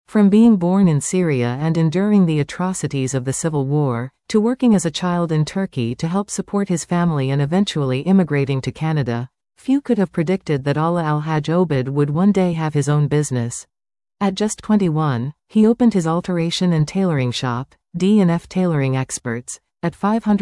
From being born in Syria and enduring the atrocities of the civil war, to working as a child in Turkey to help support his family and eventually immigrating to Canada, few could have predicted that Ala Al-Hajj Obed would one day have his own business. At just 21, he opened his alteration and tailoring shop, D&F Tailoring Experts, at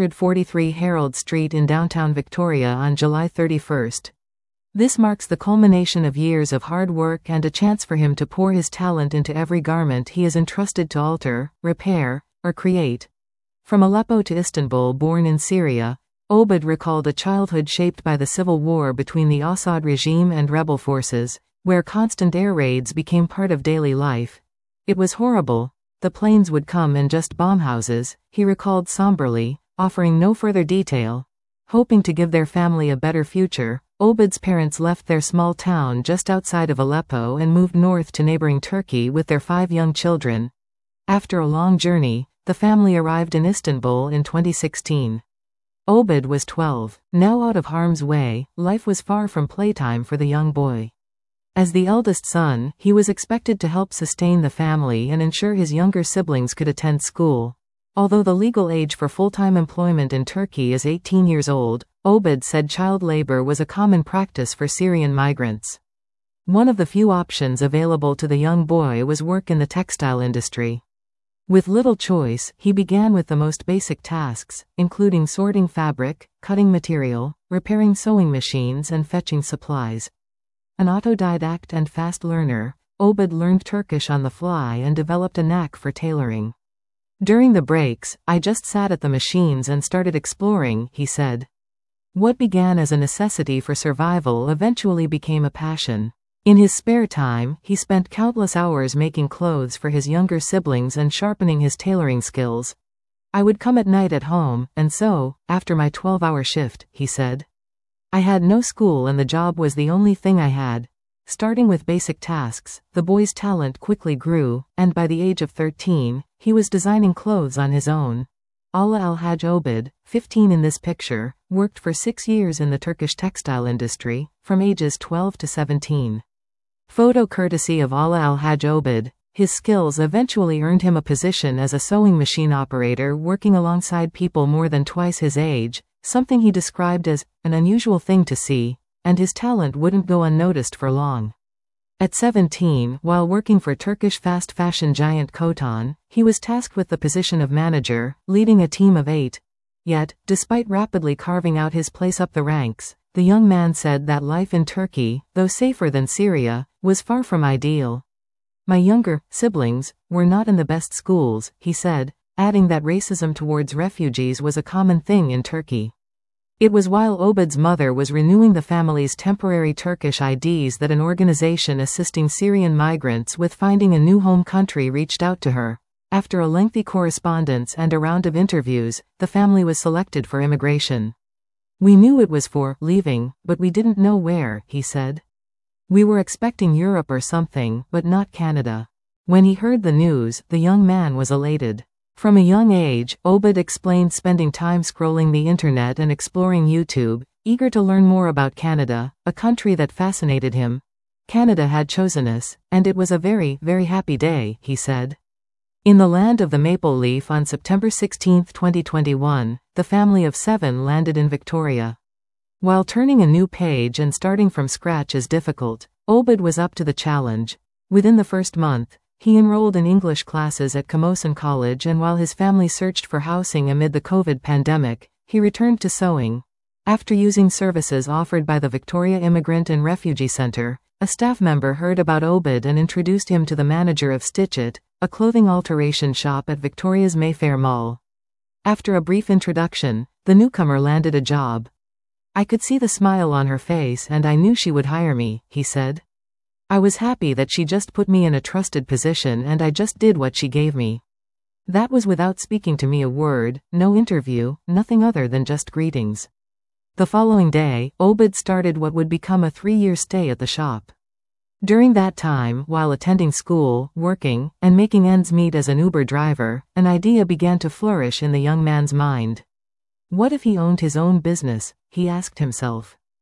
543 Harold Street in downtown Victoria on July 31. This marks the culmination of years of hard work and a chance for him to pour his talent into every garment he is entrusted to alter, repair, or create. From Aleppo to Istanbul, born in Syria, Obed recalled a childhood shaped by the civil war between the Assad regime and rebel forces, where constant air raids became part of daily life. It was horrible. The planes would come and just bomb houses, he recalled somberly, offering no further detail. Hoping to give their family a better future, Obed's parents left their small town just outside of Aleppo and moved north to neighboring Turkey with their 5 young children. After a long journey, the family arrived in Istanbul in 2016. Obed was 12. Now out of harm's way, life was far from playtime for the young boy. As the eldest son, he was expected to help sustain the family and ensure his younger siblings could attend school. Although the legal age for full-time employment in Turkey is 18 years old, Obed said child labor was a common practice for Syrian migrants. One of the few options available to the young boy was work in the textile industry. With little choice, he began with the most basic tasks, including sorting fabric, cutting material, repairing sewing machines and fetching supplies. An autodidact and fast learner, Obed learned Turkish on the fly and developed a knack for tailoring. During the breaks, I just sat at the machines and started exploring, he said. What began as a necessity for survival eventually became a passion. In his spare time, he spent countless hours making clothes for his younger siblings and sharpening his tailoring skills. I would come at night at home, and so, after my 12-hour shift, he said. I had no school and the job was the only thing I had. Starting with basic tasks, the boy's talent quickly grew, and by the age of 13, he was designing clothes on his own. Ala Al-Hajj Obed, 15 in this picture, worked for 6 years in the Turkish textile industry, from ages 12 to 17. Photo courtesy of Ala Al-Hajj Obed. His skills eventually earned him a position as a sewing machine operator working alongside people more than twice his age, something he described as an unusual thing to see, and his talent wouldn't go unnoticed for long. At 17, while working for Turkish fast fashion giant Koton, he was tasked with the position of manager, leading a team of 8. Yet, despite rapidly carving out his place up the ranks, the young man said that life in Turkey, though safer than Syria, was far from ideal. My younger siblings were not in the best schools, he said, adding that racism towards refugees was a common thing in Turkey. It was while Obed's mother was renewing the family's temporary Turkish IDs that an organization assisting Syrian migrants with finding a new home country reached out to her. After a lengthy correspondence and a round of interviews, the family was selected for immigration. We knew it was for leaving, but we didn't know where, he said. We were expecting Europe or something, but not Canada. When he heard the news, the young man was elated. From a young age, Obed explained spending time scrolling the internet and exploring YouTube, eager to learn more about Canada, a country that fascinated him. Canada had chosen us, and it was a very, very happy day, he said. In the land of the maple leaf on September 16, 2021, the family of 7 landed in Victoria. While turning a new page and starting from scratch is difficult, Obed was up to the challenge. Within the first month, he enrolled in English classes at Camosun College, and while his family searched for housing amid the COVID pandemic, he returned to sewing. After using services offered by the Victoria Immigrant and Refugee Center, a staff member heard about Obed and introduced him to the manager of Stitch It, a clothing alteration shop at Victoria's Mayfair Mall. After a brief introduction, the newcomer landed a job. I could see the smile on her face and I knew she would hire me, he said. I was happy that she just put me in a trusted position and I just did what she gave me. That was without speaking to me a word, no interview, nothing other than just greetings. The following day, Obed started what would become a 3-year stay at the shop. During that time, while attending school, working, and making ends meet as an Uber driver, an idea began to flourish in the young man's mind. What if he owned his own business, he asked himself.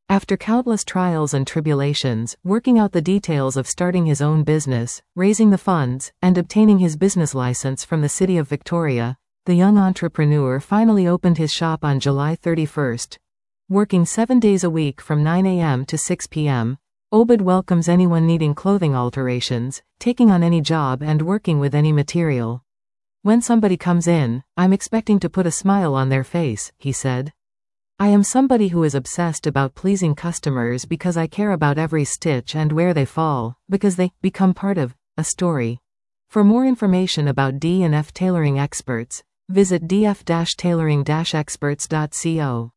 After countless trials and tribulations, working out the details of starting his own business, raising the funds, and obtaining his business license from the city of Victoria, the young entrepreneur finally opened his shop on July 31st. Working 7 days a week from 9 a.m. to 6 p.m., Obed welcomes anyone needing clothing alterations, taking on any job and working with any material. When somebody comes in, I'm expecting to put a smile on their face, he said. I am somebody who is obsessed about pleasing customers because I care about every stitch and where they fall, because they become part of a story. For more information about D&F Tailoring Experts, visit df-tailoring-experts.co.